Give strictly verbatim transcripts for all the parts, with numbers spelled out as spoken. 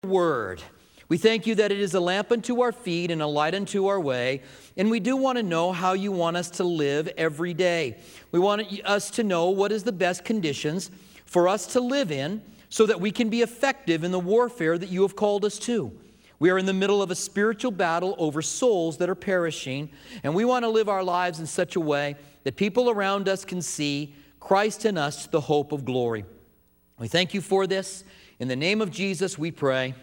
Word. We thank you that it is a lamp unto our feet and a light unto our way. And we do want to know how you want us to live every day. We want us to know what is the best conditions for us to live in so that we can be effective in the warfare that you have called us to. We are in the middle of a spiritual battle over souls that are perishing, and we want to live our lives in such a way that people around us can see Christ in us, the hope of glory. We thank you for this. In the name of Jesus, we pray.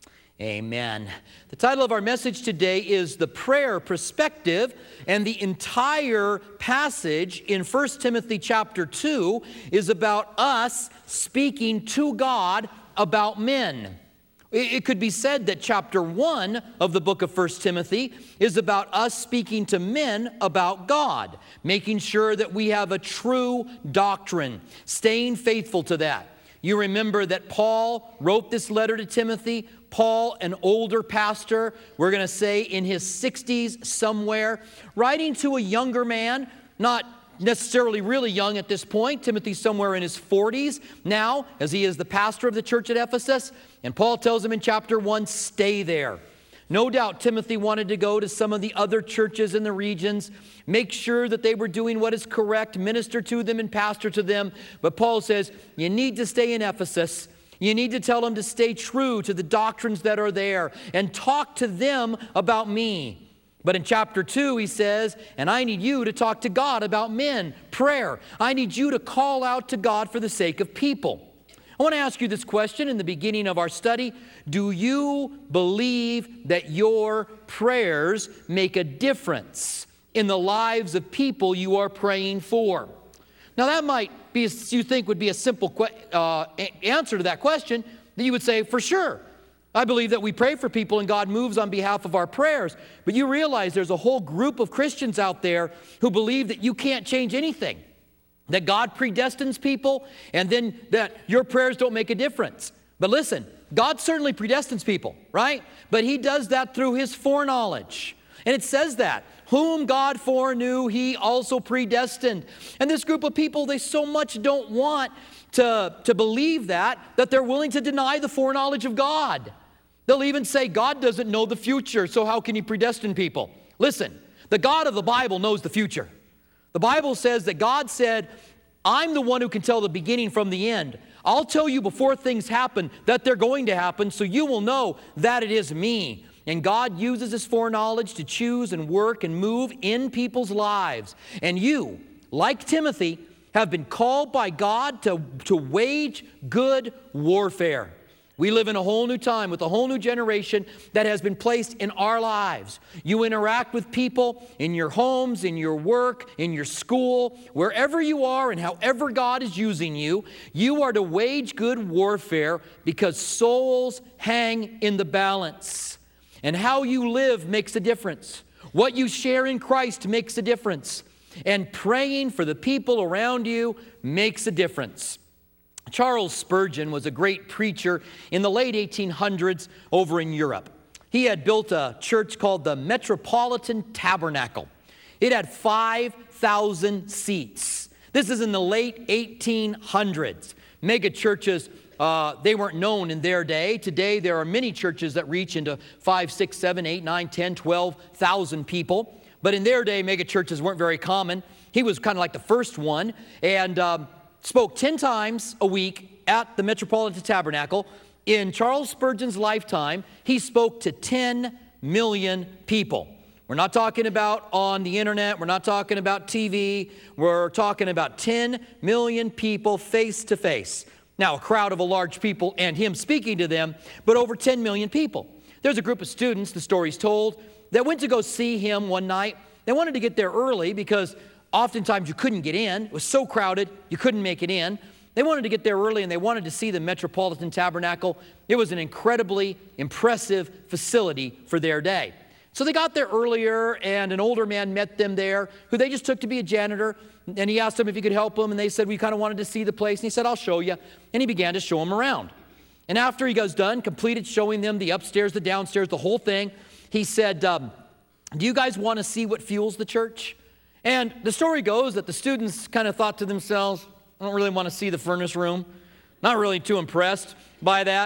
Amen. The title of our message today is The Prayer Perspective, and the entire passage in First Timothy chapter two is about us speaking to God about men. It could be said that chapter one of the book of First Timothy is about us speaking to men about God, making sure that we have a true doctrine, staying faithful to that. You remember that Paul wrote this letter to Timothy. Paul, an older pastor, we're going to say in his sixties somewhere, writing to a younger man, not necessarily really young at this point. Timothy's somewhere in his forties now, as he is the pastor of the church at Ephesus. And Paul tells him in chapter one, stay there. No doubt Timothy wanted to go to some of the other churches in the regions, make sure that they were doing what is correct, minister to them and pastor to them. But Paul says, you need to stay in Ephesus. You need to tell them to stay true to the doctrines that are there and talk to them about me. But in chapter two, he says, and I need you to talk to God about men, prayer. I need you to call out to God for the sake of people. I want to ask you this question in the beginning of our study. Do you believe that your prayers make a difference in the lives of people you are praying for? Now that might be, you think would be a simple que- uh, answer to that question, that you would say, for sure. I believe that we pray for people and God moves on behalf of our prayers. But you realize there's a whole group of Christians out there who believe that you can't change anything. That God predestines people and then that your prayers don't make a difference. But listen, God certainly predestines people, right? But He does that through His foreknowledge. And it says that, whom God foreknew, He also predestined. And this group of people, they so much don't want to, to believe that, that they're willing to deny the foreknowledge of God. They'll even say, God doesn't know the future, so how can He predestine people? Listen, the God of the Bible knows the future. The Bible says that God said, I'm the one who can tell the beginning from the end. I'll tell you before things happen that they're going to happen, so you will know that it is me. And God uses His foreknowledge to choose and work and move in people's lives. And you, like Timothy, have been called by God to, to wage good warfare. We live in a whole new time with a whole new generation that has been placed in our lives. You interact with people in your homes, in your work, in your school, wherever you are and however God is using you, you are to wage good warfare because souls hang in the balance. And how you live makes a difference. What you share in Christ makes a difference. And praying for the people around you makes a difference. Charles Spurgeon was a great preacher in the late eighteen hundreds over in Europe. He had built a church called the Metropolitan Tabernacle. It had five thousand seats. This is in the late eighteen hundreds. Mega churches, uh, they weren't known in their day. Today there are many churches that reach into five, six, seven, eight, nine, ten, twelve thousand people. But in their day, mega churches weren't very common. He was kind of like the first one. And um, spoke ten times a week at the Metropolitan Tabernacle. In Charles Spurgeon's lifetime, he spoke to ten million people. We're not talking about on the internet. We're not talking about T V. We're talking about ten million people face to face. Now, a crowd of a large people and him speaking to them, but over ten million people. There's a group of students, the story's told, that went to go see him one night. They wanted to get there early because oftentimes you couldn't get in. It was so crowded, you couldn't make it in. They wanted to get there early and they wanted to see the Metropolitan Tabernacle. It was an incredibly impressive facility for their day. So they got there earlier and an older man met them there who they just took to be a janitor. And he asked them if he could help them. And they said, we kind of wanted to see the place. And he said, I'll show you. And he began to show them around. And after he was done, completed showing them the upstairs, the downstairs, the whole thing, he said, um, do you guys want to see what fuels the church? And the story goes that the students kind of thought to themselves, I don't really want to see the furnace room. Not really too impressed by that.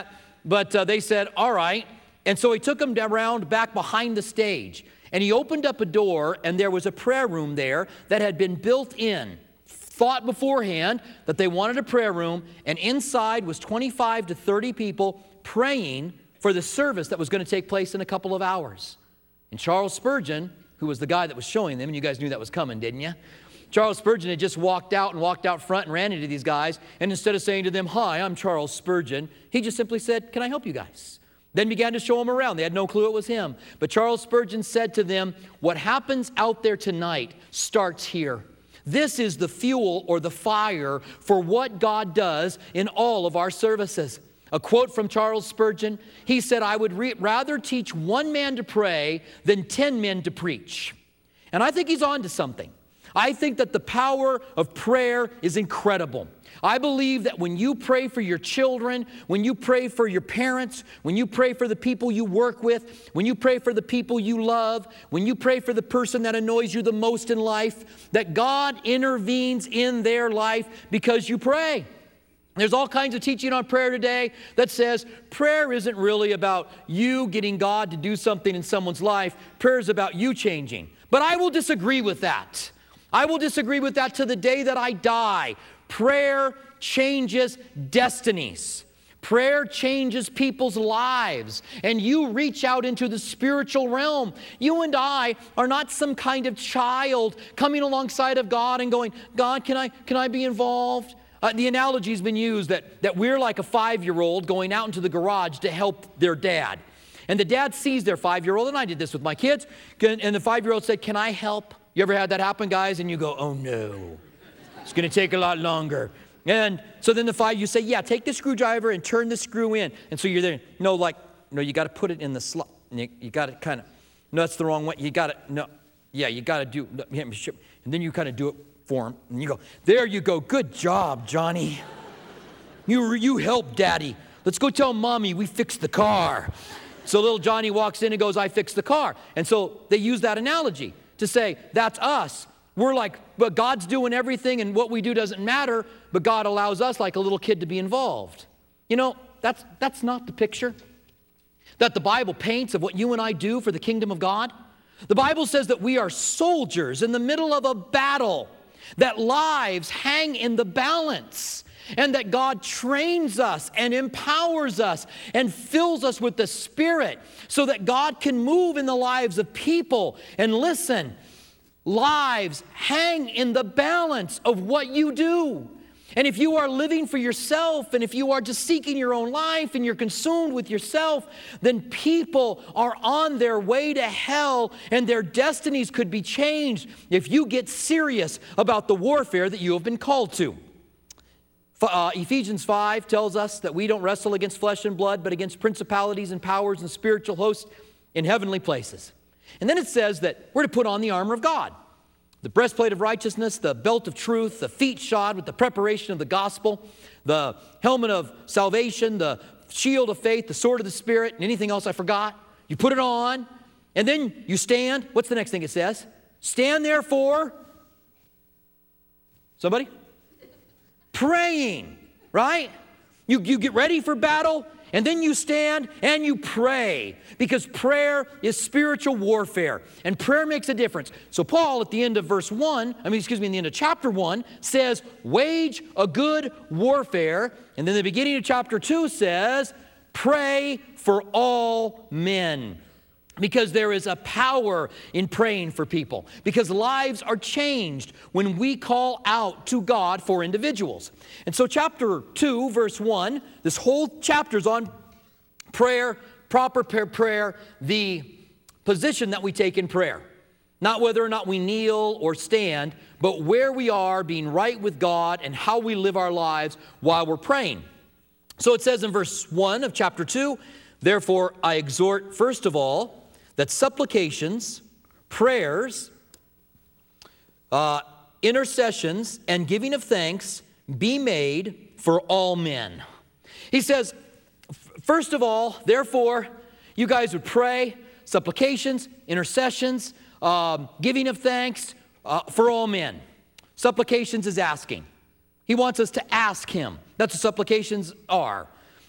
but uh, they said, all right. And so he took them around back behind the stage. And he opened up a door, and there was a prayer room there that had been built in. Thought beforehand that they wanted a prayer room, and inside was twenty-five to thirty people praying for the service that was going to take place in a couple of hours. And Charles Spurgeon, who was the guy that was showing them, and you guys knew that was coming, didn't you? Charles Spurgeon had just walked out and walked out front and ran into these guys, and instead of saying to them, hi, I'm Charles Spurgeon, he just simply said, can I help you guys? Then began to show them around. They had no clue it was him. But Charles Spurgeon said to them, what happens out there tonight starts here. This is the fuel or the fire for what God does in all of our services. A quote from Charles Spurgeon, he said, I would re- rather teach one man to pray than ten men to preach. And I think he's on to something. I think that the power of prayer is incredible. I believe that when you pray for your children, when you pray for your parents, when you pray for the people you work with, when you pray for the people you love, when you pray for the person that annoys you the most in life, that God intervenes in their life because you pray. There's all kinds of teaching on prayer today that says prayer isn't really about you getting God to do something in someone's life. Prayer is about you changing. But I will disagree with that. I will disagree with that to the day that I die. Prayer changes destinies. Prayer changes people's lives. And you reach out into the spiritual realm. You and I are not some kind of child coming alongside of God and going, God, can I, can I be involved? Uh, the analogy has been used that, that we're like a five-year-old going out into the garage to help their dad. And the dad sees their five-year-old, and I did this with my kids, and the five-year-old said, can I help? You ever had that happen, guys? And you go, oh no, it's going to take a lot longer. And so then the five, you say, yeah, take the screwdriver and turn the screw in. And so you're there, no, like, no, you got to put it in the slot. You, you got to kind of, no, that's the wrong way. You got to, no, yeah, you got to do, and then you kind of do it for him. And you go, there you go, good job, Johnny. You, you helped Daddy. Let's go tell Mommy we fixed the car. So little Johnny walks in and goes, I fixed the car. And so they use that analogy to say, that's us. We're like, but God's doing everything and what we do doesn't matter, but God allows us like a little kid to be involved. You know, that's, that's not the picture that the Bible paints of what you and I do for the kingdom of God. The Bible says that we are soldiers in the middle of a battle, that lives hang in the balance, and that God trains us and empowers us and fills us with the Spirit so that God can move in the lives of people. And listen, lives hang in the balance of what you do. And if you are living for yourself, and if you are just seeking your own life and you're consumed with yourself, then people are on their way to hell, and their destinies could be changed if you get serious about the warfare that you have been called to. Uh, Ephesians five tells us that we don't wrestle against flesh and blood, but against principalities and powers and spiritual hosts in heavenly places. And then it says that we're to put on the armor of God. The breastplate of righteousness, the belt of truth, the feet shod with the preparation of the gospel, the helmet of salvation, the shield of faith, the sword of the Spirit, and anything else I forgot. You put it on, and then you stand. What's the next thing it says? Stand therefore. Somebody? Praying, right? You, you get ready for battle, and then you stand and you pray, because prayer is spiritual warfare, and prayer makes a difference. So Paul, at the end of verse one, I mean, excuse me, in the end of chapter one, says, wage a good warfare. And then the beginning of chapter two says, pray for all men. Because there is a power in praying for people. Because lives are changed when we call out to God for individuals. And so chapter two, verse one, this whole chapter is on prayer, proper prayer, the position that we take in prayer. Not whether or not we kneel or stand, but where we are being right with God and how we live our lives while we're praying. So it says in verse one of chapter two, therefore I exhort first of all, that supplications, prayers, uh, intercessions, and giving of thanks be made for all men. He says, first of all, therefore, you guys would pray, supplications, intercessions, um, giving of thanks uh, for all men. Supplications is asking. He wants us to ask him. That's what supplications are.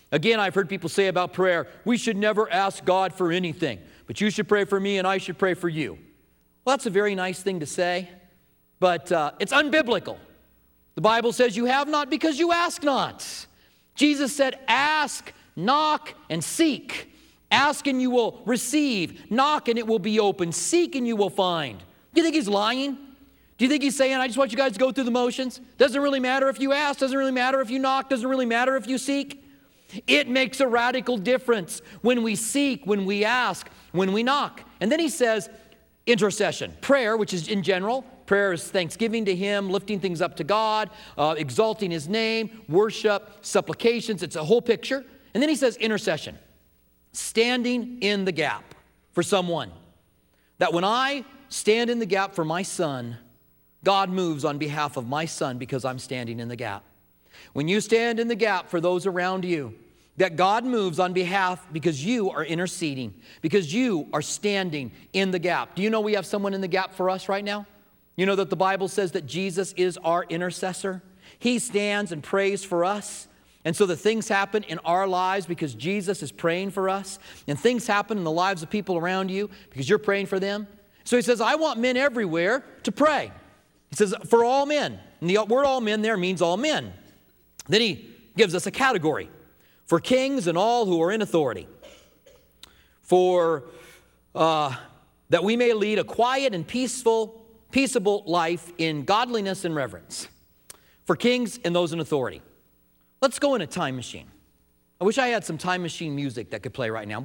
Again, I've heard people say about prayer, we should never ask God for anything, but you should pray for me and I should pray for you. Well, that's a very nice thing to say, but uh, it's unbiblical. The Bible says you have not because you ask not. Jesus said, ask, knock, and seek. Ask and you will receive. Knock and it will be open. Seek and you will find. Do you think he's lying? Do you think he's saying, I just want you guys to go through the motions? Doesn't really matter if you ask. Doesn't really matter if you knock. Doesn't really matter if you seek. It makes a radical difference when we seek, when we ask, when we knock. And then he says, intercession. Prayer, which is in general, prayer is thanksgiving to him, lifting things up to God, uh, exalting his name, worship, supplications. It's a whole picture. And then he says intercession. Standing in the gap for someone. That when I stand in the gap for my son, God moves on behalf of my son because I'm standing in the gap. When you stand in the gap for those around you, that God moves on behalf because you are interceding, because you are standing in the gap. Do you know we have someone in the gap for us right now? You know that the Bible says that Jesus is our intercessor. He stands and prays for us. And so the things happen in our lives because Jesus is praying for us. And things happen in the lives of people around you because you're praying for them. So he says, I want men everywhere to pray. He says, for all men. And the word all men there means all men. Then he gives us a category. For kings and all who are in authority. For uh, that we may lead a quiet and peaceful, peaceable life in godliness and reverence. For kings and those in authority. Let's go in a time machine. I wish I had some time machine music that could play right now.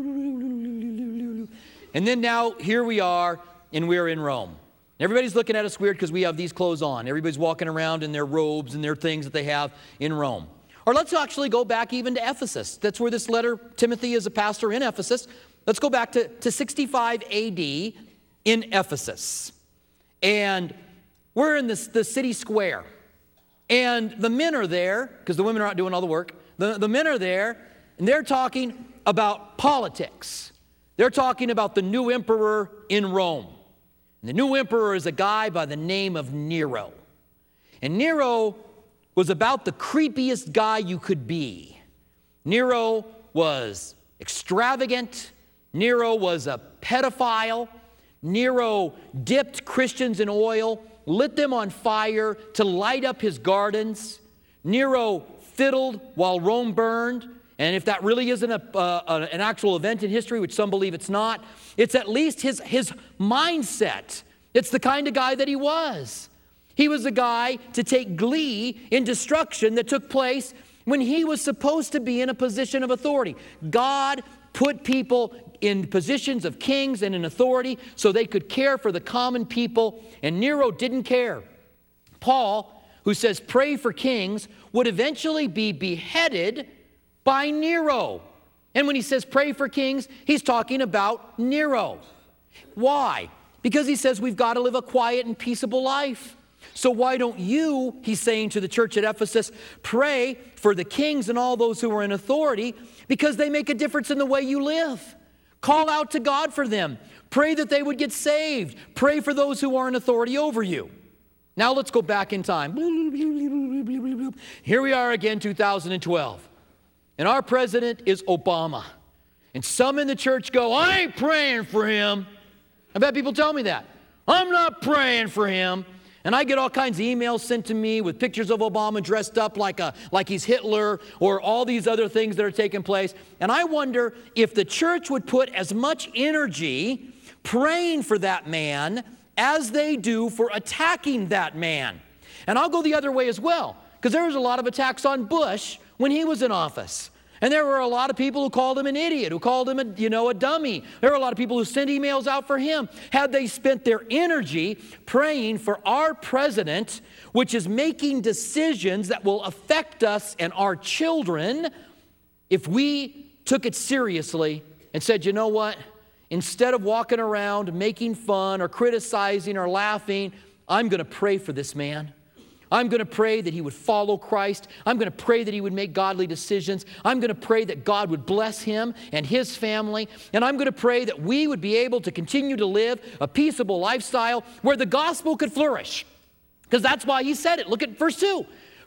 And then now, here we are, and we're in Rome. Everybody's looking at us weird because we have these clothes on. Everybody's walking around in their robes and their things that they have in Rome. Or let's actually go back even to Ephesus. That's where this letter, Timothy is a pastor in Ephesus. Let's go back to, to sixty-five A D in Ephesus. And we're in this, the city square. And the men are there, because the women are not doing all the work. The, the men are there, and they're talking about politics. They're talking about the new emperor in Rome. And the new emperor is a guy by the name of Nero. And Nero was about the creepiest guy you could be. Nero was extravagant. Nero was a pedophile. Nero dipped Christians in oil, lit them on fire to light up his gardens. Nero fiddled while Rome burned. And if that really isn't a, uh, an actual event in history, which some believe it's not, it's at least his, his mindset. It's the kind of guy that he was. He was a guy to take glee in destruction that took place when he was supposed to be in a position of authority. God put people in positions of kings and in authority so they could care for the common people, and Nero didn't care. Paul, who says pray for kings, would eventually be beheaded by Nero. And when he says pray for kings, he's talking about Nero. Why? Because he says we've got to live a quiet and peaceable life. So why don't you, he's saying to the church at Ephesus, pray for the kings and all those who are in authority because they make a difference in the way you live. Call out to God for them. Pray that they would get saved. Pray for those who are in authority over you. Now let's go back in time. Here we are again, two thousand twelve. And our president is Obama. And some in the church go, I ain't praying for him. I've had people tell me that. I'm not praying for him. And I get all kinds of emails sent to me with pictures of Obama dressed up like, a, like he's Hitler or all these other things that are taking place. And I wonder if the church would put as much energy praying for that man as they do for attacking that man. And I'll go the other way as well, because there was a lot of attacks on Bush when he was in office. And there were a lot of people who called him an idiot, who called him, a, you know, a dummy. There were a lot of people who sent emails out for him. Had they spent their energy praying for our president, which is making decisions that will affect us and our children, if we took it seriously and said, you know what? Instead of walking around making fun or criticizing or laughing, I'm going to pray for this man. I'm going to pray that he would follow Christ. I'm going to pray that he would make godly decisions. I'm going to pray that God would bless him and his family. And I'm going to pray that we would be able to continue to live a peaceable lifestyle where the gospel could flourish. Because that's why he said it. Look at verse two.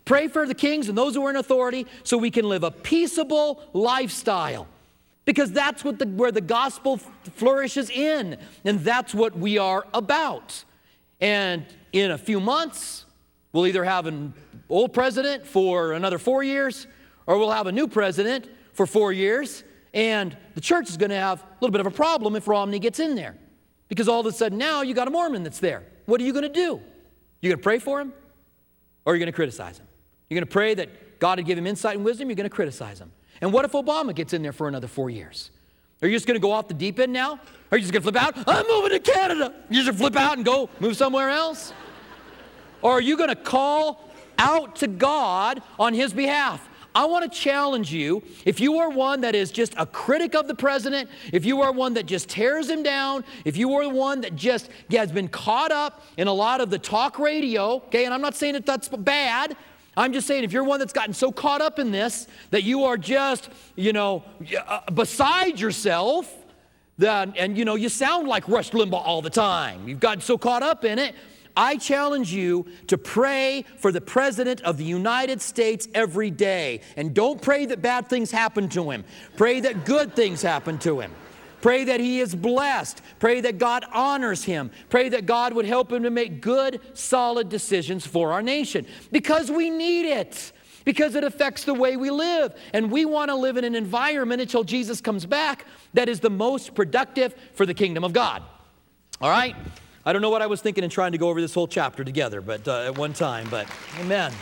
Pray for the kings and those who are in authority so we can live a peaceable lifestyle. Because that's what the, where the gospel flourishes in. And that's what we are about. And in a few months, we'll either have an old president for another four years, or we'll have a new president for four years. And the church is going to have a little bit of a problem if Romney gets in there. Because all of a sudden now you got a Mormon that's there. What are you going to do? You going to pray for him? Or are you going to criticize him? You're going to pray that God would give him insight and wisdom? You're going to criticize him. And what if Obama gets in there for another four years? Are you just going to go off the deep end now? Are you just going to flip out? I'm moving to Canada. You just flip out and go move somewhere else? Or are you going to call out to God on his behalf? I want to challenge you, if you are one that is just a critic of the president, if you are one that just tears him down, if you are one that just has been caught up in a lot of the talk radio, okay, and I'm not saying that that's bad, I'm just saying if you're one that's gotten so caught up in this that you are just, you know, beside yourself, that, and, you know, you sound like Rush Limbaugh all the time. You've gotten so caught up in it. I challenge you to pray for the President of the United States every day. And don't pray that bad things happen to him. Pray that good things happen to him. Pray that he is blessed. Pray that God honors him. Pray that God would help him to make good, solid decisions for our nation. Because we need it. Because it affects the way we live. And we want to live in an environment until Jesus comes back that is the most productive for the kingdom of God. All right? I don't know what I was thinking in trying to go over this whole chapter together, but uh, at one time, but amen.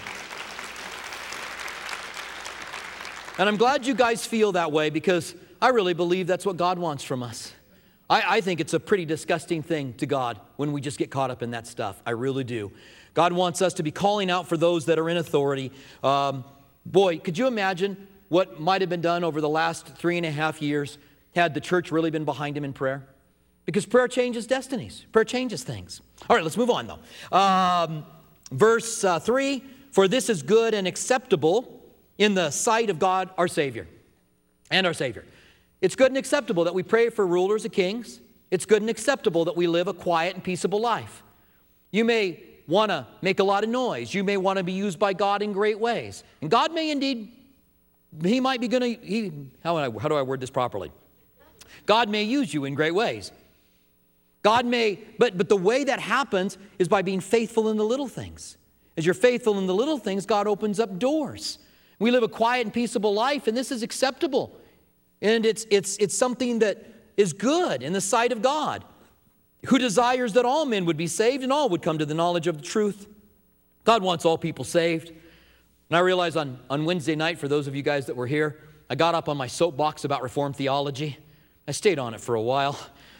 And I'm glad you guys feel that way because I really believe that's what God wants from us. I, I think it's a pretty disgusting thing to God when we just get caught up in that stuff. I really do. God wants us to be calling out for those that are in authority. Um, boy, could you imagine what might have been done over the last three and a half years had the church really been behind him in prayer? Because prayer changes destinies. Prayer changes things. All right, let's move on, though. Um, verse uh, three, for this is good and acceptable in the sight of God, our Savior, and our Savior. It's good and acceptable that we pray for rulers and kings. It's good and acceptable that we live a quiet and peaceable life. You may want to make a lot of noise. You may want to be used by God in great ways. And God may indeed, he might be going to, he, how, I, how do I word this properly? God may use you in great ways. God may, but, but the way that happens is by being faithful in the little things. As you're faithful in the little things, God opens up doors. We live a quiet and peaceable life, and this is acceptable. And it's, it's, it's something that is good in the sight of God, who desires that all men would be saved and all would come to the knowledge of the truth. God wants all people saved. And I realize on, on Wednesday night, for those of you guys that were here, I got up on my soapbox about Reformed theology. I stayed on it for a while.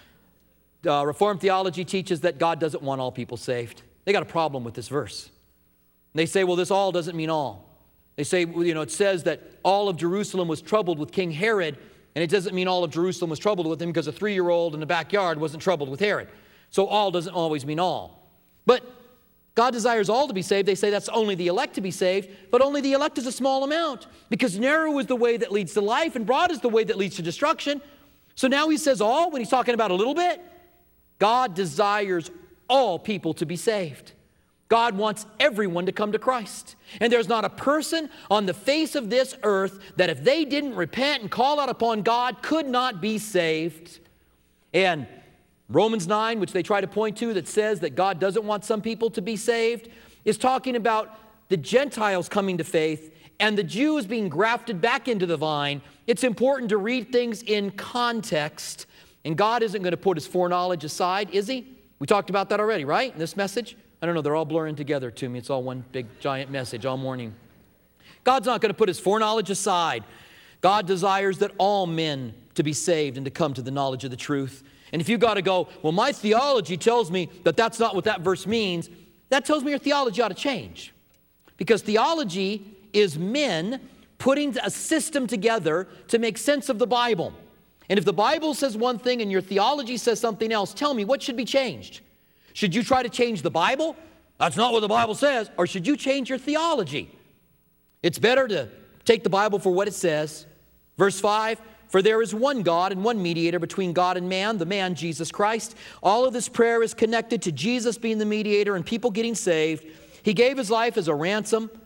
Uh, Reformed theology teaches that God doesn't want all people saved. They got a problem with this verse. They say, well, this all doesn't mean all. They say, well, you know, it says that all of Jerusalem was troubled with King Herod, and it doesn't mean all of Jerusalem was troubled with him because a three-year-old in the backyard wasn't troubled with Herod. So all doesn't always mean all. But God desires all to be saved. They say that's only the elect to be saved, but only the elect is a small amount because narrow is the way that leads to life and broad is the way that leads to destruction. So now he says all when he's talking about a little bit. God desires all people to be saved. God wants everyone to come to Christ. And there's not a person on the face of this earth that if they didn't repent and call out upon God could not be saved. And Romans nine, which they try to point to, that says that God doesn't want some people to be saved, is talking about the Gentiles coming to faith and the Jews being grafted back into the vine. It's important to read things in context. And God isn't going to put his foreknowledge aside, is he? We talked about that already, right? In this message? I don't know, they're all blurring together to me. It's all one big giant message all morning. God's not going to put his foreknowledge aside. God desires that all men to be saved and to come to the knowledge of the truth. And if you got to go, well, my theology tells me that that's not what that verse means, that tells me your theology ought to change. Because theology is men putting a system together to make sense of the Bible. And if the Bible says one thing and your theology says something else, tell me, what should be changed? Should you try to change the Bible? That's not what the Bible says. Or should you change your theology? It's better to take the Bible for what it says. Verse five, for there is one God and one mediator between God and man, the man Jesus Christ. All of this prayer is connected to Jesus being the mediator and people getting saved. He gave his life as a ransom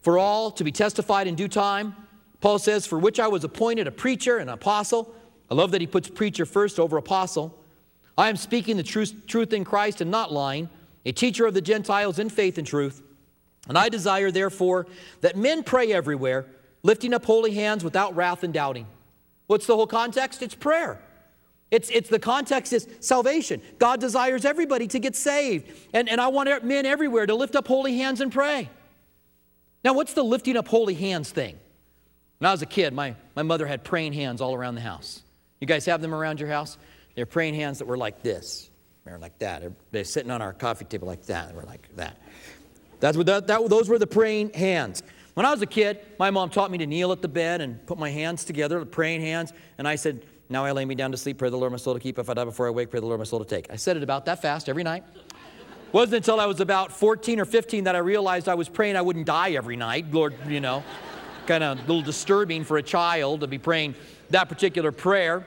for all to be testified in due time. Paul says, for which I was appointed a preacher and an apostle. I love that he puts preacher first over apostle. I am speaking the truth, truth in Christ and not lying, a teacher of the Gentiles in faith and truth. And I desire, therefore, that men pray everywhere, lifting up holy hands without wrath and doubting. What's the whole context? It's prayer. It's, it's the context is salvation. God desires everybody to get saved. And, and I want men everywhere to lift up holy hands and pray. Now, what's the lifting up holy hands thing? When I was a kid, my, my mother had praying hands all around the house. You guys have them around your house? They're praying hands that were like this. They're like that. They're, they're sitting on our coffee table like that. They were like that. That's what that, that, those were the praying hands. When I was a kid, my mom taught me to kneel at the bed and put my hands together, the praying hands. And I said, now I lay me down to sleep, pray the Lord my soul to keep. If I die before I wake, pray the Lord my soul to take. I said it about that fast every night. It wasn't until I was about fourteen or fifteen that I realized I was praying I wouldn't die every night. Lord, you know, kind of a little disturbing for a child to be praying that particular prayer.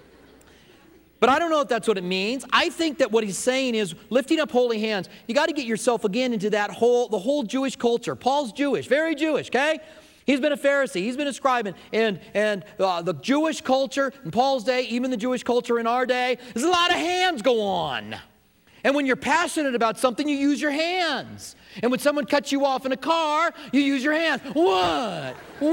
But I don't know if that's what it means. I think that what he's saying is lifting up holy hands. You got to get yourself again into that whole, the whole Jewish culture. Paul's Jewish, very Jewish, okay? He's been a Pharisee. He's been a scribe. And, and uh, the Jewish culture in Paul's day, even the Jewish culture in our day, there's a lot of hands go on. And when you're passionate about something, you use your hands. And when someone cuts you off in a car, you use your hands. What?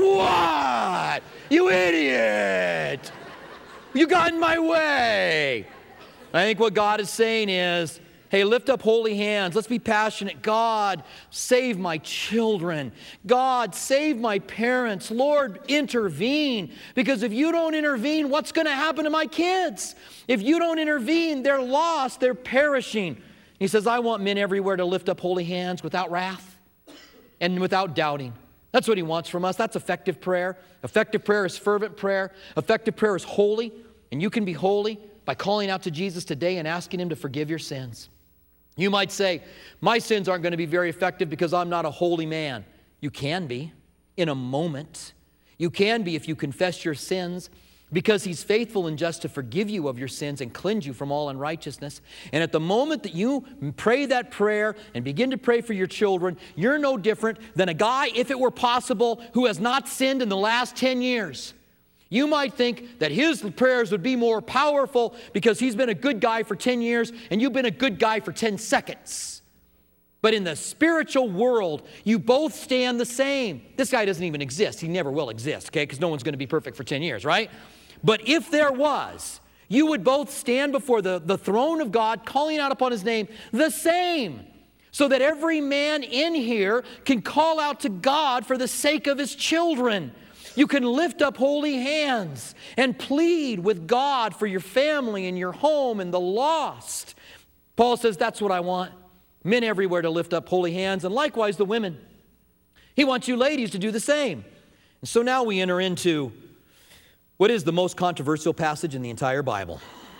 What? You idiot! You got in my way. I think what God is saying is, hey, lift up holy hands. Let's be passionate. God, save my children. God, save my parents. Lord, intervene. Because if you don't intervene, what's going to happen to my kids? If you don't intervene, they're lost. They're perishing. He says, I want men everywhere to lift up holy hands without wrath and without doubting. That's what he wants from us. That's effective prayer. Effective prayer is fervent prayer. Effective prayer is holy. And you can be holy by calling out to Jesus today and asking him to forgive your sins. You might say, my sins aren't going to be very effective because I'm not a holy man. You can be in a moment. You can be if you confess your sins, because he's faithful and just to forgive you of your sins and cleanse you from all unrighteousness. And at the moment that you pray that prayer and begin to pray for your children, you're no different than a guy, if it were possible, who has not sinned in the last ten years. You might think that his prayers would be more powerful because he's been a good guy for ten years and you've been a good guy for ten seconds. But in the spiritual world, you both stand the same. This guy doesn't even exist. He never will exist, okay? Because no one's going to be perfect for ten years, right? But if there was, you would both stand before the, the throne of God, calling out upon his name the same, so that every man in here can call out to God for the sake of his children. You can lift up holy hands and plead with God for your family and your home and the lost. Paul says, that's what I want. Men everywhere to lift up holy hands, and likewise the women. He wants you ladies to do the same. And so now we enter into what is the most controversial passage in the entire Bible.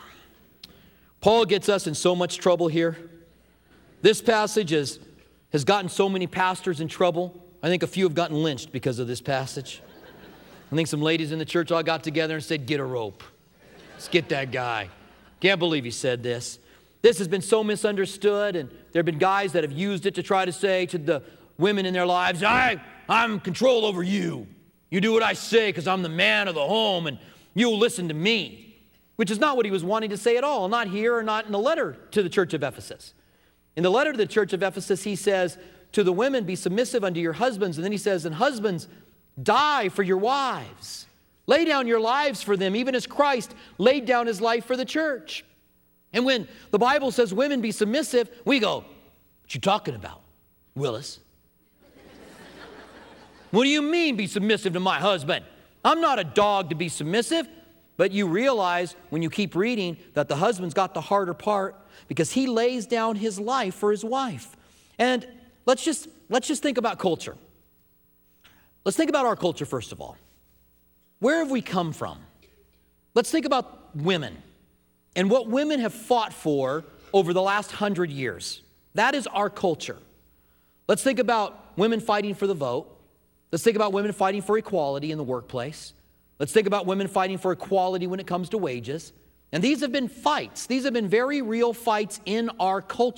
Paul gets us in so much trouble here. This passage is, has gotten so many pastors in trouble. I think a few have gotten lynched because of this passage. I think some ladies in the church all got together and said, get a rope. Let's get that guy. Can't believe he said this. This has been so misunderstood, and there have been guys that have used it to try to say to the women in their lives, I, I'm in control over you. You do what I say because I'm the man of the home, and you'll listen to me. Which is not what he was wanting to say at all, not here or not in the letter to the church of Ephesus. In the letter to the church of Ephesus, he says, to the women, be submissive unto your husbands. And then he says, and husbands, die for your wives. Lay down your lives for them, even as Christ laid down his life for the church. And when the Bible says women be submissive, we go, what you talking about, Willis? What do you mean be submissive to my husband? I'm not a dog to be submissive. But you realize when you keep reading that the husband's got the harder part because he lays down his life for his wife. And let's just, let's just think about culture. Let's think about our culture first of all. Where have we come from? Let's think about women and what women have fought for over the last hundred years. That is our culture. Let's think about women fighting for the vote. Let's think about women fighting for equality in the workplace. Let's think about women fighting for equality when it comes to wages. And these have been fights. These have been very real fights in our culture.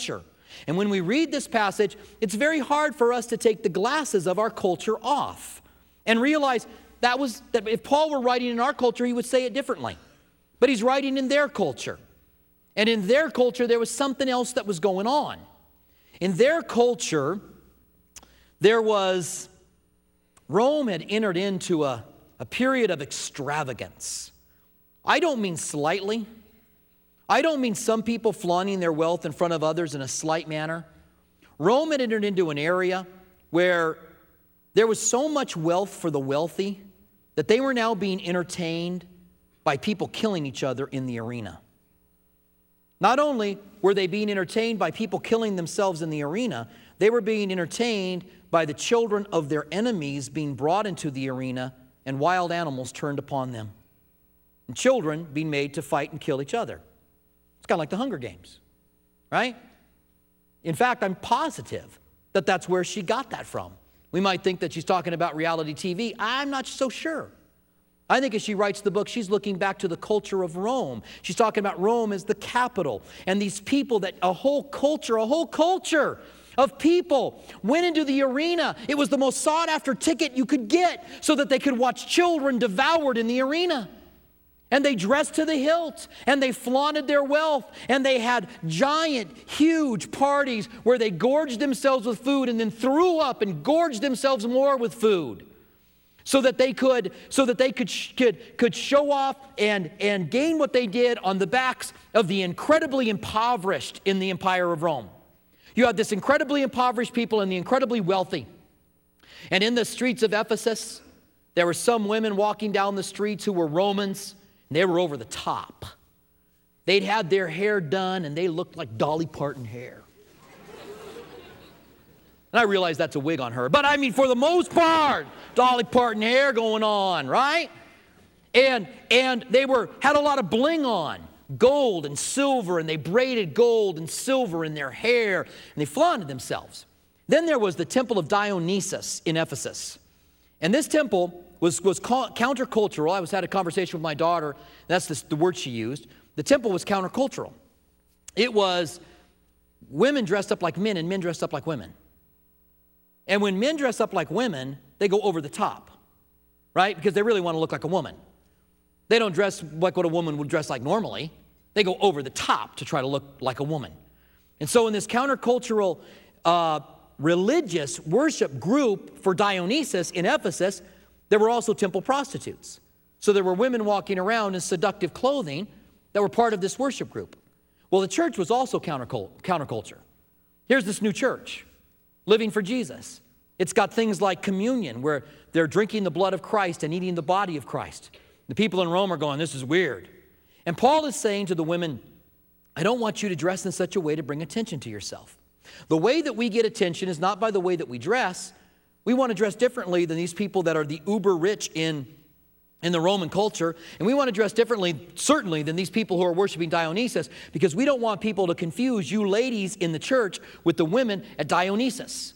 And when we read this passage, it's very hard for us to take the glasses of our culture off and realize that was that if Paul were writing in our culture, he would say it differently. But he's writing in their culture. And in their culture, there was something else that was going on. In their culture, there was, Rome had entered into a, a period of extravagance. I don't mean slightly. I don't mean some people flaunting their wealth in front of others in a slight manner. Rome had entered into an area where there was so much wealth for the wealthy that they were now being entertained by people killing each other in the arena. Not only were they being entertained by people killing themselves in the arena, they were being entertained by the children of their enemies being brought into the arena and wild animals turned upon them. And children being made to fight and kill each other. It's kind of like the Hunger Games, right? In fact, I'm positive that that's where she got that from. We might think that she's talking about reality T V. I'm not so sure. I think as she writes the book, she's looking back to the culture of Rome. She's talking about Rome as the capital. And these people that a whole culture, a whole culture of people went into the arena. It was the most sought after ticket you could get so that they could watch children devoured in the arena. And they dressed to the hilt, and they flaunted their wealth, and they had giant, huge parties where they gorged themselves with food and then threw up and gorged themselves more with food so that they could, so that they could, could, could show off and, and gain what they did on the backs of the incredibly impoverished in the Empire of Rome. You had this incredibly impoverished people and the incredibly wealthy. And in the streets of Ephesus, there were some women walking down the streets who were Romans. And they were over the top. They'd had their hair done, and they looked like Dolly Parton hair. And I realize that's a wig on her. But I mean, for the most part, Dolly Parton hair going on, right? And, and they were had a lot of bling on. Gold and silver, and they braided gold and silver in their hair. And they flaunted themselves. Then there was the temple of Dionysus in Ephesus. And this temple was, was countercultural. I was had a conversation with my daughter. That's the, the word she used. The temple was countercultural. It was women dressed up like men and men dressed up like women. And when men dress up like women, they go over the top, right? Because they really want to look like a woman. They don't dress like what a woman would dress like normally. They go over the top to try to look like a woman. And so in this countercultural uh, religious worship group for Dionysus in Ephesus, there were also temple prostitutes. So there were women walking around in seductive clothing that were part of this worship group. Well, the church was also counterculture. Here's this new church, living for Jesus. It's got things like communion, where they're drinking the blood of Christ and eating the body of Christ. The people in Rome are going, this is weird. And Paul is saying to the women, I don't want you to dress in such a way to bring attention to yourself. The way that we get attention is not by the way that we dress. We want to dress differently than these people that are the uber rich in, in the Roman culture. And we want to dress differently, certainly, than these people who are worshiping Dionysus, because we don't want people to confuse you ladies in the church with the women at Dionysus.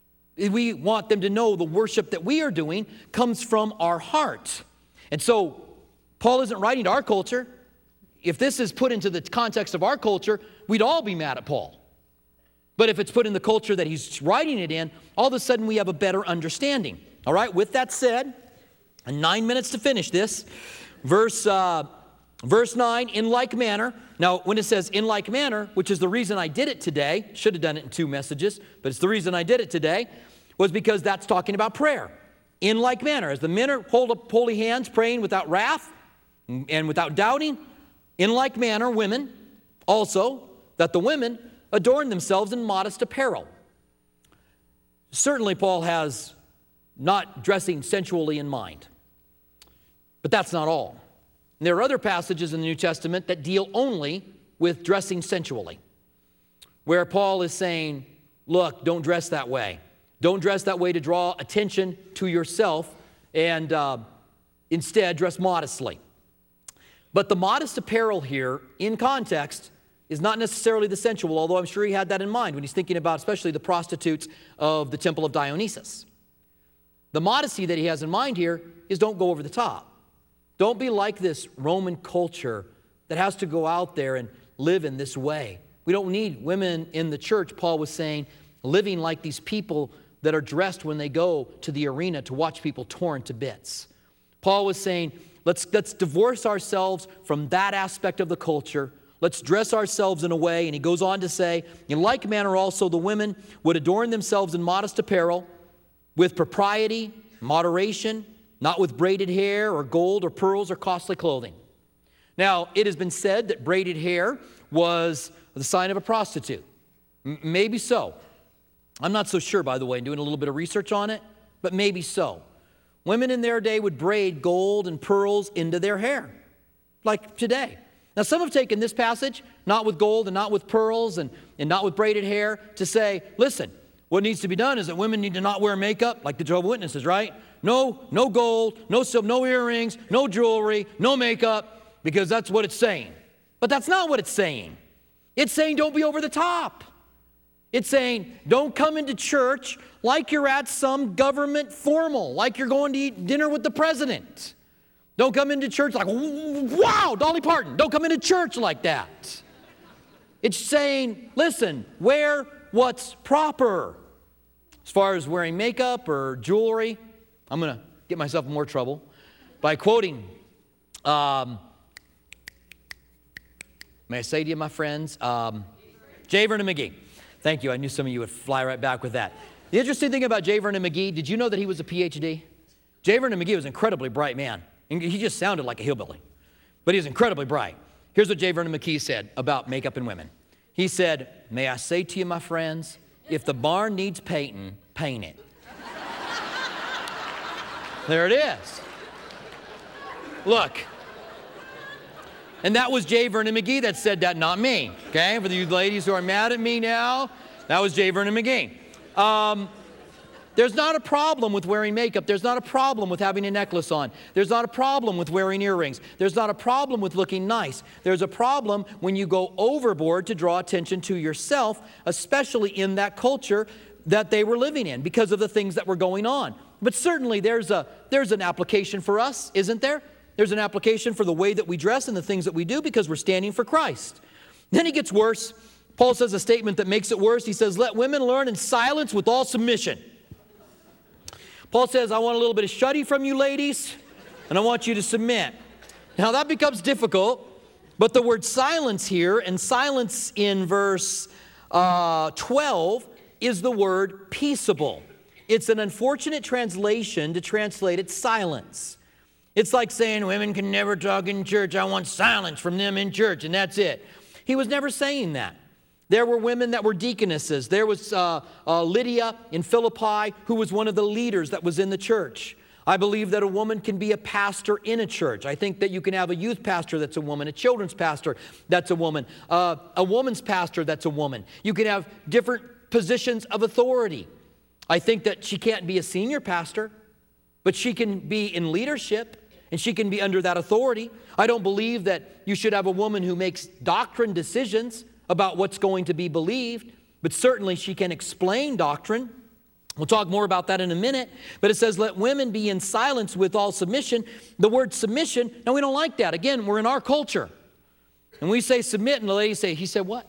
We want them to know the worship that we are doing comes from our heart. And so Paul isn't writing to our culture. If this is put into the context of our culture, we'd all be mad at Paul. But if it's put in the culture that he's writing it in, all of a sudden we have a better understanding. All right, with that said, nine minutes to finish this. Verse, uh, verse nine, in like manner. Now, when it says in like manner, which is the reason I did it today, should have done it in two messages, but it's the reason I did it today, was because that's talking about prayer. In like manner, as the men are hold up holy hands, praying without wrath and without doubting, in like manner, women also, that the women adorn themselves in modest apparel. Certainly, Paul has not dressing sensually in mind. But that's not all. And there are other passages in the New Testament that deal only with dressing sensually, where Paul is saying, look, don't dress that way. Don't dress that way to draw attention to yourself, and uh, instead dress modestly. But the modest apparel here, in context, is not necessarily the sensual, although I'm sure he had that in mind when he's thinking about especially the prostitutes of the temple of Dionysus. The modesty that he has in mind here is don't go over the top. Don't be like this Roman culture that has to go out there and live in this way. We don't need women in the church, Paul was saying, living like these people that are dressed when they go to the arena to watch people torn to bits. Paul was saying, let's, let's divorce ourselves from that aspect of the culture. Let's dress ourselves in a way, and he goes on to say, in like manner also the women would adorn themselves in modest apparel, with propriety, moderation, not with braided hair or gold or pearls or costly clothing. Now, it has been said that braided hair was the sign of a prostitute. M- maybe so. I'm not so sure, by the way, doing a little bit of research on it, but maybe so. Women in their day would braid gold and pearls into their hair, like today. Now, some have taken this passage, not with gold and not with pearls and, and not with braided hair, to say, listen, what needs to be done is that women need to not wear makeup like the Jehovah's Witnesses, right? No, no gold, no silver, no earrings, no jewelry, no makeup, because that's what it's saying. But that's not what it's saying. It's saying don't be over the top. It's saying don't come into church like you're at some government formal, like you're going to eat dinner with the president. Don't come into church like, wow, Dolly Parton. Don't come into church like that. It's saying, listen, wear what's proper. As far as wearing makeup or jewelry, I'm going to get myself in more trouble by quoting, um, may I say to you, my friends, um, J. Vernon McGee. Thank you. I knew some of you would fly right back with that. The interesting thing about J. Vernon McGee, did you know that he was a P H D? J. Vernon McGee was an incredibly bright man. And he just sounded like a hillbilly, but he was incredibly bright. Here's what J. Vernon McGee said about makeup and women. He said, may I say to you, my friends, if the barn needs painting, paint it. There it is. Look. And that was J. Vernon McGee that said that, not me. Okay? For you ladies who are mad at me now, that was J. Vernon McGee. Um, there's not a problem with wearing makeup. There's not a problem with having a necklace on. There's not a problem with wearing earrings. There's not a problem with looking nice. There's a problem when you go overboard to draw attention to yourself, especially in that culture that they were living in because of the things that were going on. But certainly there's a there's an application for us, isn't there? There's an application for the way that we dress and the things that we do because we're standing for Christ. Then it gets worse. Paul says a statement that makes it worse. He says, let women learn in silence with all submission. Paul says, I want a little bit of shuddy from you ladies, and I want you to submit. Now that becomes difficult, but the word silence here, and silence in verse uh, twelve, is the word peaceable. It's an unfortunate translation to translate it silence. It's like saying women can never talk in church. I want silence from them in church, and that's it. He was never saying that. There were women that were deaconesses. There was uh, uh, Lydia in Philippi, who was one of the leaders that was in the church. I believe that a woman can be a pastor in a church. I think that you can have a youth pastor that's a woman, a children's pastor that's a woman, uh, a woman's pastor that's a woman. You can have different positions of authority. I think that she can't be a senior pastor, but she can be in leadership, and she can be under that authority. I don't believe that you should have a woman who makes doctrine decisions about what's going to be believed, but certainly she can explain doctrine. We'll talk more about that in a minute, but it says, let women be in silence with all submission. The word submission, now we don't like that. Again, we're in our culture. And we say submit, and the ladies say, he said what?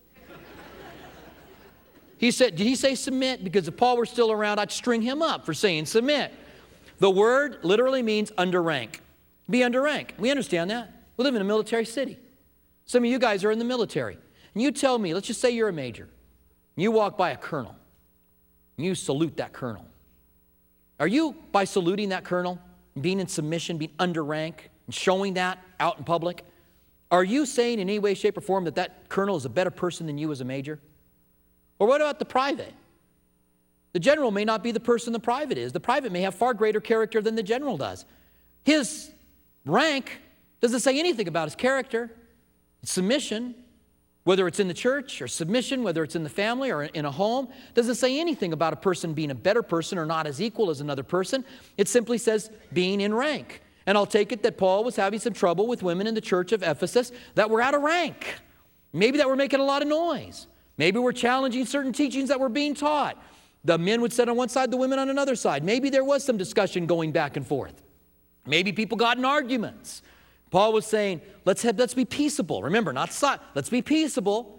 He said, did he say submit? Because if Paul were still around, I'd string him up for saying submit. The word literally means under rank. Be under rank. We understand that. We live in a military city. Some of you guys are in the military. And you tell me, let's just say you're a major. You walk by a colonel. And you salute that colonel. Are you, by saluting that colonel, being in submission, being under rank, and showing that out in public, are you saying in any way, shape, or form that that colonel is a better person than you as a major? Or what about the private? The general may not be the person the private is. The private may have far greater character than the general does. His rank doesn't say anything about his character. Submission, whether it's in the church or submission, whether it's in the family or in a home, doesn't say anything about a person being a better person or not as equal as another person. It simply says being in rank. And I'll take it that Paul was having some trouble with women in the church of Ephesus that were out of rank. Maybe that were making a lot of noise. Maybe we're challenging certain teachings that were being taught. The men would sit on one side, the women on another side. Maybe there was some discussion going back and forth. Maybe people got in arguments. Paul was saying, let's have, let's be peaceable. Remember, not si- let's be peaceable.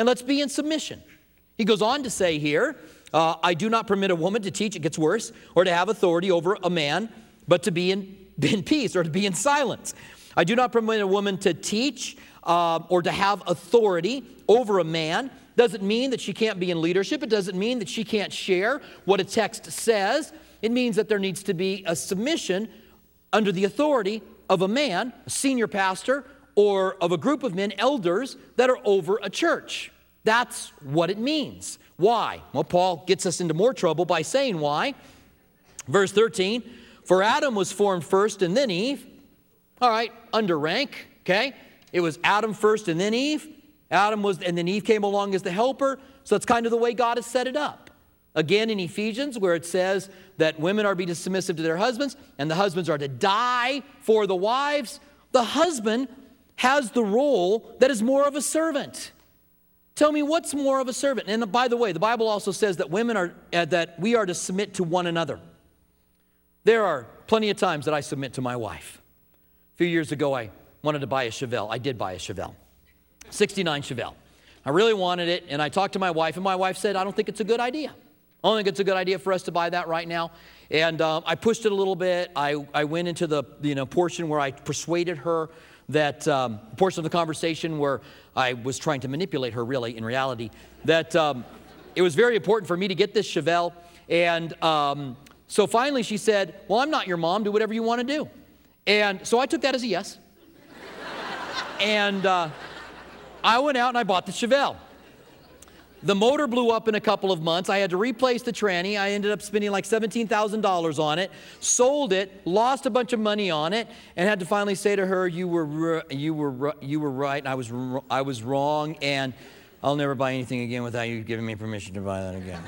and let's be in submission. He goes on to say here, uh, I do not permit a woman to teach, it gets worse, or to have authority over a man, but to be in, in peace or to be in silence. I do not permit a woman to teach uh, or to have authority over a man. Doesn't mean that she can't be in leadership. It doesn't mean that she can't share what a text says. It means that there needs to be a submission under the authority of a man, a senior pastor, or of a group of men, elders, that are over a church. That's what it means. Why? Well, Paul gets us into more trouble by saying why. Verse thirteen, for Adam was formed first and then Eve. All right, under rank, okay? It was Adam first and then Eve. Adam was, and then Eve came along as the helper. So it's kind of the way God has set it up. Again, in Ephesians, where it says that women are to be submissive to their husbands, and the husbands are to die for the wives, the husband has the role that is more of a servant. Tell me, what's more of a servant? And by the way, the Bible also says that women are, uh, that we are to submit to one another. There are plenty of times that I submit to my wife. A few years ago, I wanted to buy a Chevelle. I did buy a Chevelle, sixty-nine Chevelle. I really wanted it, and I talked to my wife, and my wife said, I don't think it's a good idea. I don't think it's a good idea for us to buy that right now. And um, I pushed it a little bit. I, I went into the you know portion where I persuaded her that, um, portion of the conversation where I was trying to manipulate her, really, in reality, that um, it was very important for me to get this Chevelle. And um, so finally she said, well, I'm not your mom. Do whatever you want to do. And so I took that as a yes. And uh, I went out and I bought the Chevelle. The motor blew up in a couple of months. I had to replace the tranny. I ended up spending like seventeen thousand dollars on it, sold it, lost a bunch of money on it, and had to finally say to her, you were you were you were right, and I was I was wrong, and I'll never buy anything again without you giving me permission to buy that again.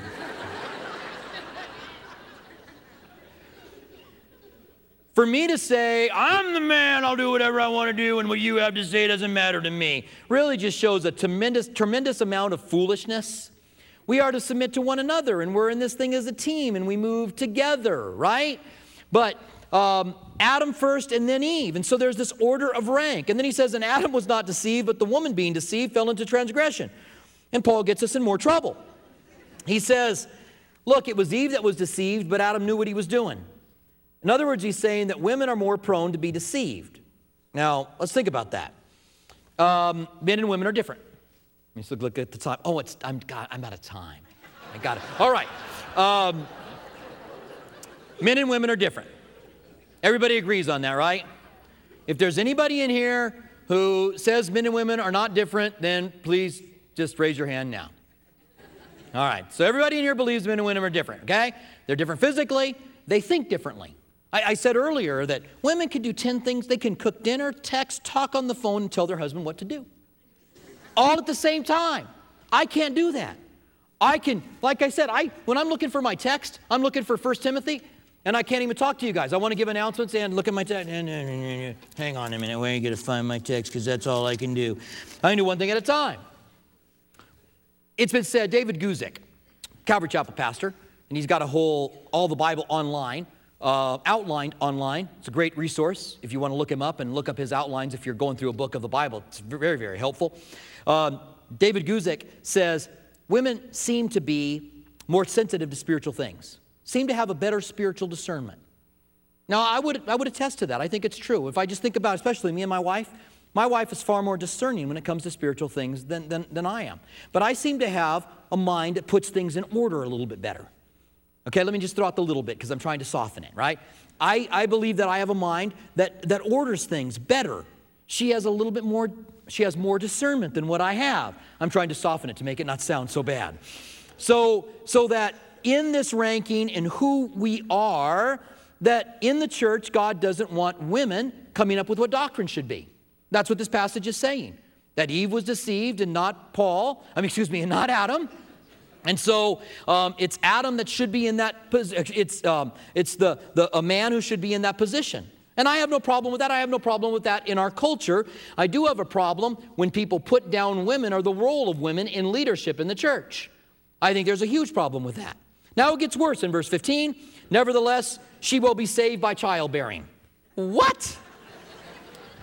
For me to say, I'm the man, I'll do whatever I want to do, and what you have to say doesn't matter to me, really just shows a tremendous, tremendous amount of foolishness. We are to submit to one another, and we're in this thing as a team, and we move together, right? But um, Adam first and then Eve, and so there's this order of rank. And then he says, and Adam was not deceived, but the woman being deceived fell into transgression. And Paul gets us in more trouble. He says, look, it was Eve that was deceived, but Adam knew what he was doing. In other words, he's saying that women are more prone to be deceived. Now, let's think about that. Um, men and women are different. Let's look, look at the time. Oh, it's, I'm, God, I'm out of time. I got it. All right. Um, men and women are different. Everybody agrees on that, right? If there's anybody in here who says men and women are not different, then please just raise your hand now. All right. So everybody in here believes men and women are different, okay? They're different physically. They think differently. I, I said earlier that women can do ten things. They can cook dinner, text, talk on the phone, and tell their husband what to do. All at the same time. I can't do that. I can, like I said, I when I'm looking for my text, I'm looking for First Timothy, and I can't even talk to you guys. I want to give announcements and look at my text. Hang on a minute, where are you going to find my text? Because that's all I can do. I can do one thing at a time. It's been said, David Guzik, Calvary Chapel pastor, and he's got a whole, all the Bible online, uh, outlined online. It's a great resource if you want to look him up and look up his outlines if you're going through a book of the Bible. It's very, very helpful. Um, David Guzik says, women seem to be more sensitive to spiritual things, seem to have a better spiritual discernment. Now, I would, I would attest to that. I think it's true. If I just think about, especially me and my wife, my wife is far more discerning when it comes to spiritual things than, than, than I am. But I seem to have a mind that puts things in order a little bit better. Okay, let me just throw out the little bit because I'm trying to soften it, right? I, I believe that I have a mind that, that orders things better. She has a little bit more, she has more discernment than what I have. I'm trying to soften it to make it not sound so bad. So, so that in this ranking and who we are, that in the church, God doesn't want women coming up with what doctrine should be. That's what this passage is saying. That Eve was deceived and not Paul, I mean, excuse me, and not Adam. And so um, it's Adam that should be in that position. It's, um, it's the, the, a man who should be in that position. And I have no problem with that. I have no problem with that in our culture. I do have a problem when people put down women or the role of women in leadership in the church. I think there's a huge problem with that. Now it gets worse in verse fifteen. Nevertheless, she will be saved by childbearing. What?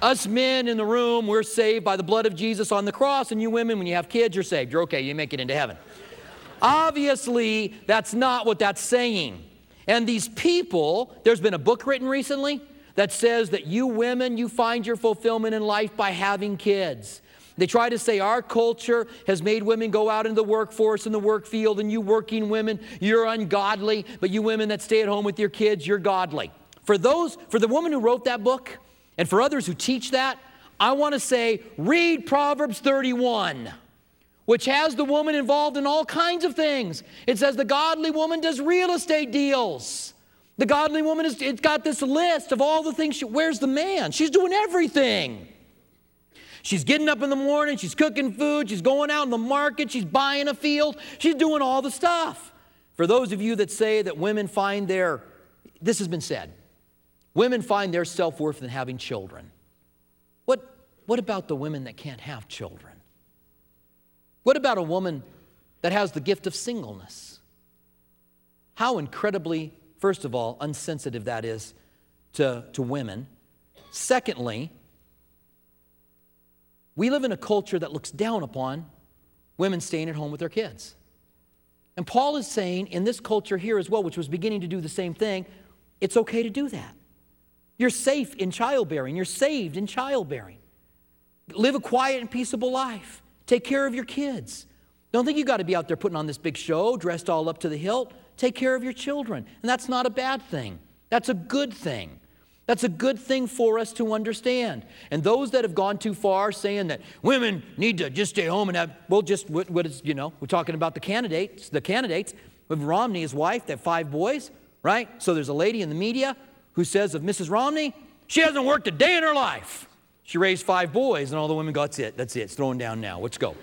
Us men in the room, we're saved by the blood of Jesus on the cross, and you women, when you have kids, you're saved. You're okay, you make it into heaven. Obviously, that's not what that's saying. And these people, there's been a book written recently that says that you women, you find your fulfillment in life by having kids. They try to say our culture has made women go out into the workforce and the work field, and you working women, you're ungodly, but you women that stay at home with your kids, you're godly. For those, for the woman who wrote that book, and for others who teach that, I want to say, read Proverbs thirty-one, which has the woman involved in all kinds of things. It says the godly woman does real estate deals. The godly woman, is, it's got this list of all the things. She, where's the man? She's doing everything. She's getting up in the morning, she's cooking food, she's going out in the market, she's buying a field, she's doing all the stuff. For those of you that say that women find their, this has been said, women find their self-worth in having children. What, what about the women that can't have children? What about a woman that has the gift of singleness? How incredibly, first of all, unsensitive that is to, to women. Secondly, we live in a culture that looks down upon women staying at home with their kids. And Paul is saying in this culture here as well, which was beginning to do the same thing, it's okay to do that. You're safe in childbearing. You're saved in childbearing. Live a quiet and peaceable life. Take care of your kids. Don't think you got to be out there putting on this big show, dressed all up to the hilt. Take care of your children. And that's not a bad thing. That's a good thing. That's a good thing for us to understand. And those that have gone too far saying that women need to just stay home and have, well, just what, what is, you know, we're talking about the candidates, the candidates with Romney, his wife, they have five boys, right? So there's a lady in the media who says of Missus Romney, she hasn't worked a day in her life. She raised five boys, and all the women go, that's it, that's it, it's throwing down now, let's go.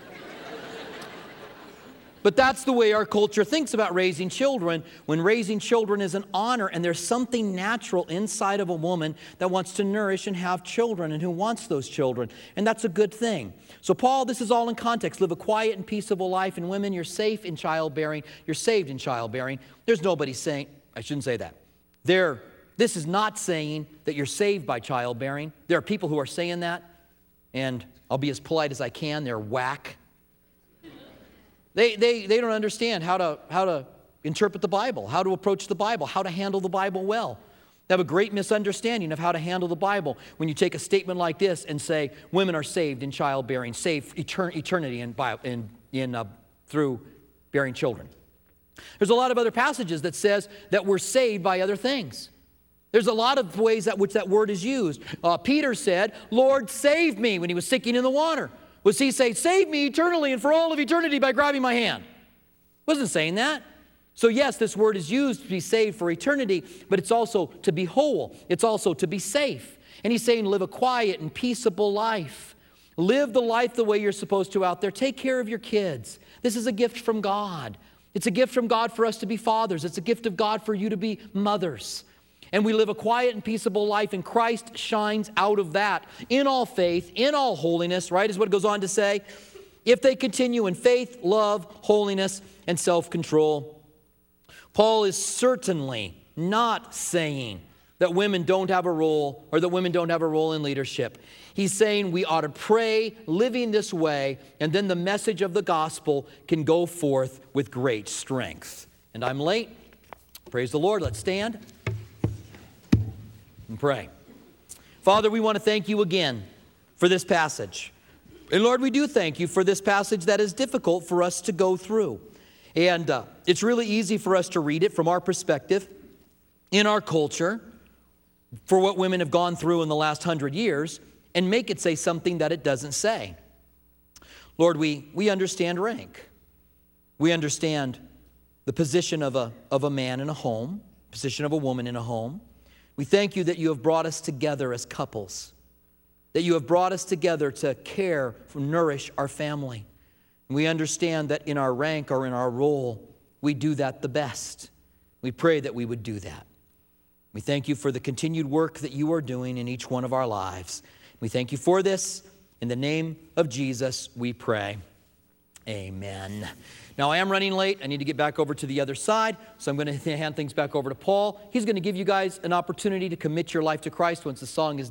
But that's the way our culture thinks about raising children, when raising children is an honor, and there's something natural inside of a woman that wants to nourish and have children and who wants those children, and that's a good thing. So Paul, this is all in context. Live a quiet and peaceable life, and women, you're safe in childbearing. You're saved in childbearing. There's nobody saying, I shouldn't say that. There, this is not saying that you're saved by childbearing. There are people who are saying that, and I'll be as polite as I can. They're whack. They, they, they don't understand how to, how to interpret the Bible, how to approach the Bible, how to handle the Bible well. They have a great misunderstanding of how to handle the Bible when you take a statement like this and say, women are saved in childbearing, saved etern- eternity in, in, in, uh, through bearing children. There's a lot of other passages that says that we're saved by other things. There's a lot of ways that which that word is used. Uh, Peter said, Lord, save me, when he was sinking in the water. Was he saying, save me eternally and for all of eternity by grabbing my hand? Wasn't saying that. So yes, this word is used to be saved for eternity, but it's also to be whole. It's also to be safe. And he's saying live a quiet and peaceable life. Live the life the way you're supposed to out there. Take care of your kids. This is a gift from God. It's a gift from God for us to be fathers. It's a gift of God for you to be mothers. And we live a quiet and peaceable life, and Christ shines out of that in all faith, in all holiness, right, is what it goes on to say. If they continue in faith, love, holiness, and self-control. Paul is certainly not saying that women don't have a role or that women don't have a role in leadership. He's saying we ought to pray living this way, and then the message of the gospel can go forth with great strength. And I'm late. Praise the Lord. Let's stand and pray. Father, we want to thank you again for this passage. And Lord, we do thank you for this passage that is difficult for us to go through. And uh, it's really easy for us to read it from our perspective, in our culture, for what women have gone through in the last hundred years, and make it say something that it doesn't say. Lord, we, we understand rank. We understand the position of a, of a man in a home, position of a woman in a home. We thank you that you have brought us together as couples, that you have brought us together to care, for, nourish our family. And we understand that in our rank or in our role, we do that the best. We pray that we would do that. We thank you for the continued work that you are doing in each one of our lives. We thank you for this. In the name of Jesus, we pray. Amen. Now, I am running late. I need to get back over to the other side, so I'm going to hand things back over to Paul. He's going to give you guys an opportunity to commit your life to Christ once the song is